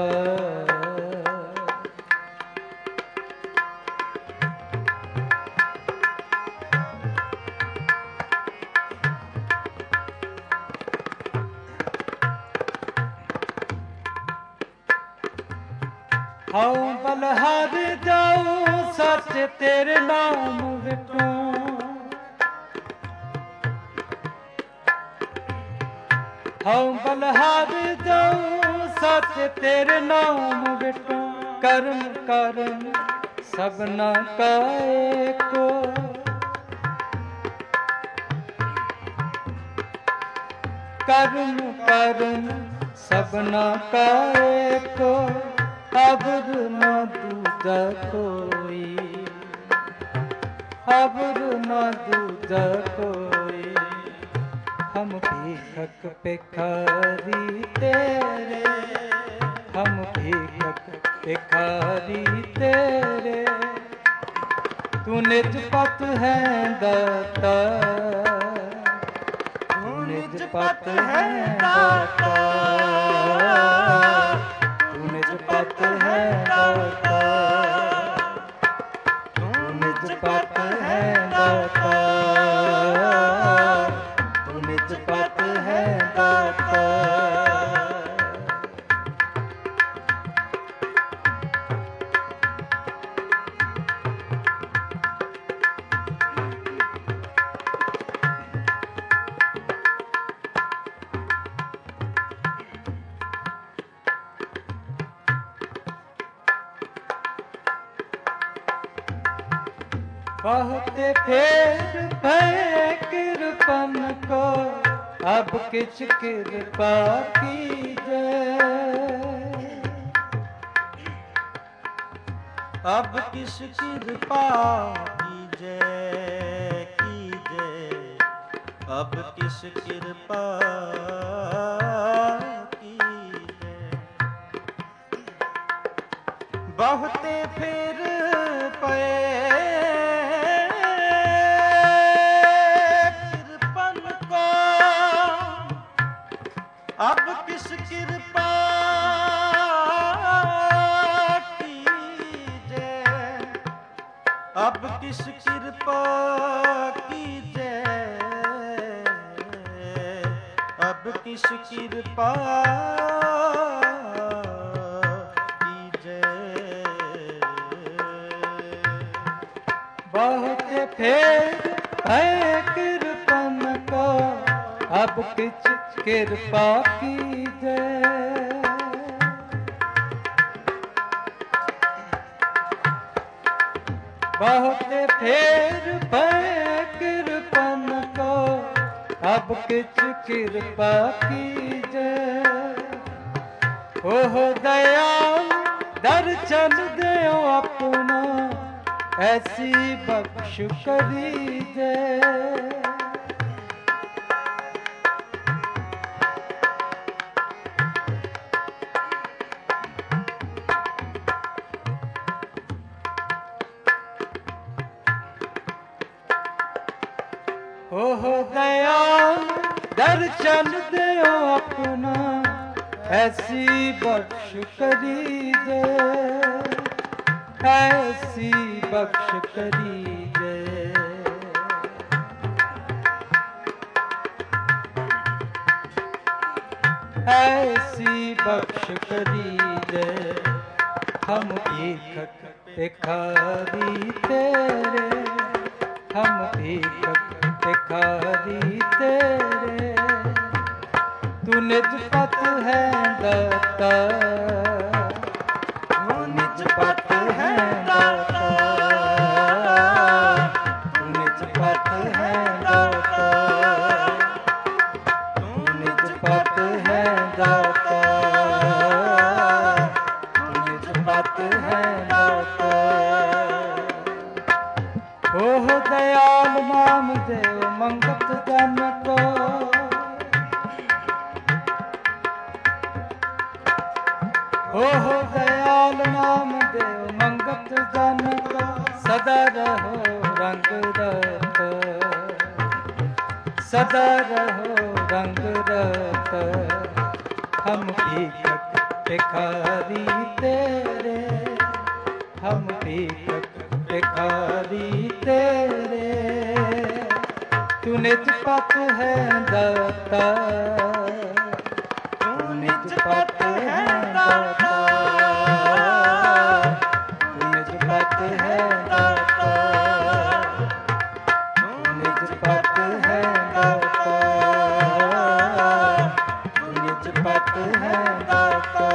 हाउ बलहार जाऊं सच तेरे नाम विटूं हाउ बलहार जाऊं सच तेरे नाम विटूं कर्म कर्म सबना का एको कर्म कर्म सबना का एको अबर न दूजा कोई अबर न दूजा कोई हम भीखक भिखारी तेरे हम भीखक भिखारी तेरे तू निज पत है दाता तू निज पत है दाता पत है दाता तू निज पत है दाता तू निज पत है दाता बहुत फेर भय कृपन को अब किछ कृपा कीजे अब किस कृपा कीजे अब किस कृपा कीजे बहुते फिर पे अब किस कृपा किस कृपा कीजे, अब किस कृपा कीजे। बहुत फेर है कृपन को, अब किस कृपा कीजे। बहुत फेर भय कृपन को, अब किछ कृपा कीजे। ओह दयाल दर्शन देओ अपना, ऐसी बख्श करीजे। ओह दयाल दर्शन देओ अपना, ऐसी बख्श करीजे, ऐसी बख्श करीजे। ऐसी बख्श करीजे। हम भीखक भिखारी तेरे, हम भीखक भिखारी तेरे। तू निज पत है दाता, तू निज पत है दाता, तू निज पत है दाता, तू निज पत है दाता, तू निज पत है दाता। ओह दयाल नाम देव मंगत जन को, ओह दयाल नाम देव मंगत जन को। सदा रहो रंग रत, सदा रहो रंग रत। हम भीखक भिखारी तेरे, हम भीखक भिखारी तेरे। तू निज पत है दाता, तू निज पत है दाता, तू निज पत है दाता, तू निज पत है दाता, तू निज पत है दाता।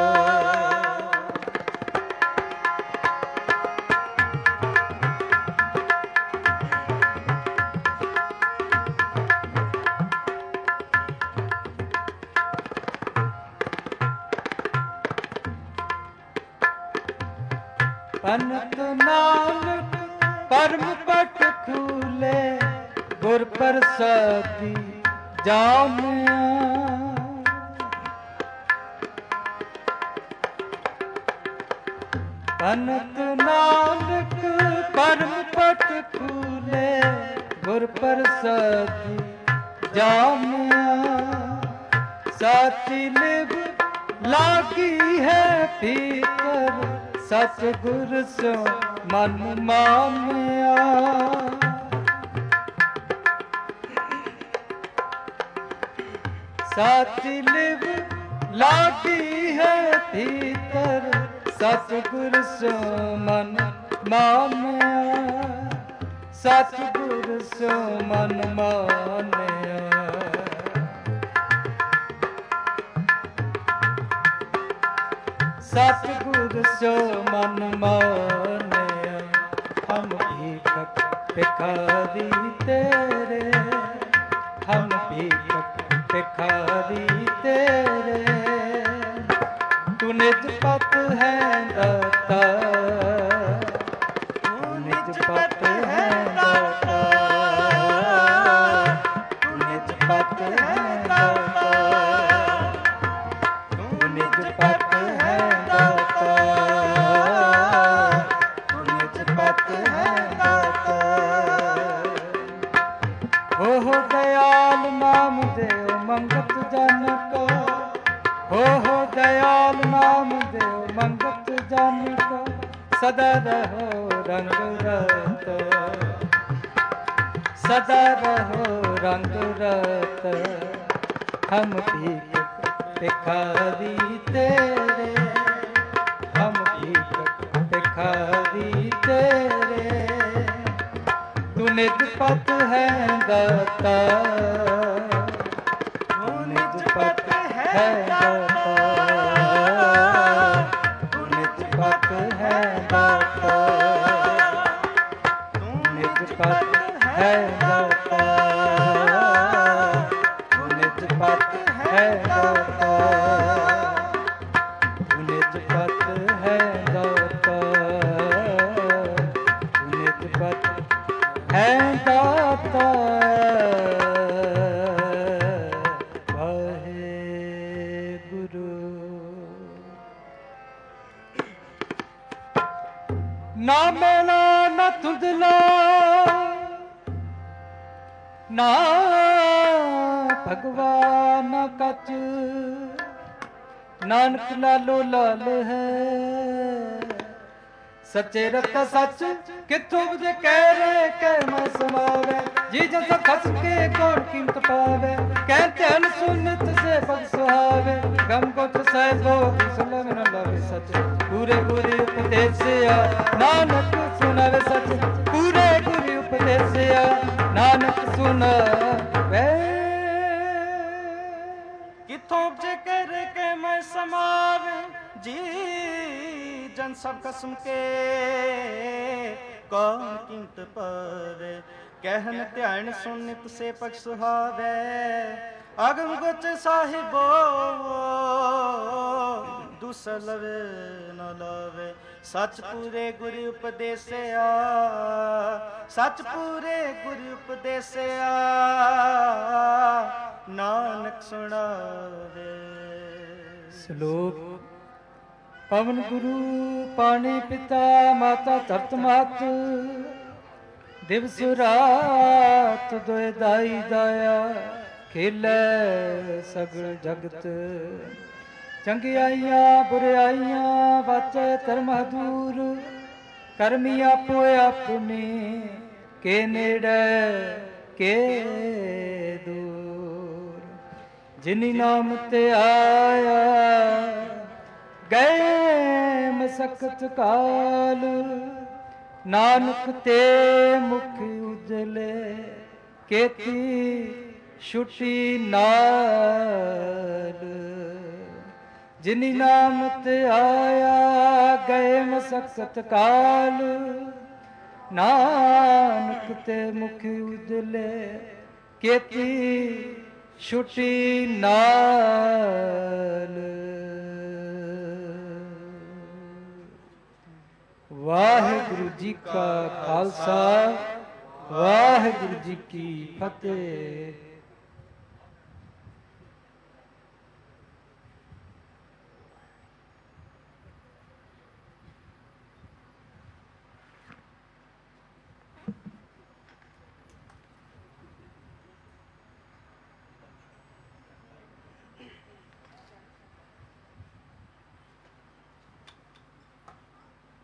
अनंत नानक परम पट खूले, गुर प्रसादी जामिया। अनंत नानक परम पट खूले, गुर प्रसादी जामिया। साची लिव लागी है भीतर, सतगुर सो मन मानिया। साची लिव लागी है भीतर, सतगुर सो मन मानिया, सतगुर सो मन मानिया। सतगुर सो मन मानिया। हम भीखक भिखारी तेरे, हम भीखक भिखारी तेरे। तू निज पत है दाता, तू निज पत है दाता, तू निज पत है दाता, तू निज पत है दाता, तू निज पत है दाता। हो दयाल नाम देव मंगत जन को, हो दयाल नाम देव मंगत जन को। सदा रहो रंग रत, सदा रहो रंग रत, हम भीख भिखारी तेरे, हम भीख भिखारी तेरे, तू निज पत है दाता, तू निज पत है दाता, तू निज पत है दाता, तू निज पत है दाता, तू निज पत है दाता, तू निज पत है दाता, तू निज पत है दाता। वाहेगुरु। ना मेला ना तुदला, ना भगवान कच, नानक लालो लाल है, सच्चे रता सच किथों जे कह रहे कह मैं समावे, जी जन सब खस के कौन कीमत पावे, कहते हन सुनत से पग सुहावे, गम गोच साहिबो सुलम न लवे सच, पूरे पूरे उपदेश आ नानक सुनावे सच, पूरे पूरे उपदेश आ नानक सुनावे। किथों जे कर के मैं समावे, जी जन सब कसम के कौन कीमत पावे, कहन ध्यान सुनित से पग सुहावे, अगम गोच साहिबो दूसर लवे न लावे, सच पूरे गुरु उपदेसिया, सच पूरे गुरु उपदेसिया, नानक सुनावे। श्लोक। पवन गुरु पानी पिता माता धरत मात, दिवस रात दोए दाई दाया, खेलै सगल जगत, चंगियाइयां बुराइयां वाचे धर्म दूर, करमी आपो अपने के नेड़े के दूर, जिनी नाम ते आया गए मसकत काल, नानक ते मुख उजले, केती छुटी नाल, जिनी नाम ते आया गए मसकत काल, नानक ते मुख उजले, केती छुटी नाल। वाहिगुरु जी का खालसा, वाहिगुरु जी की फतेह।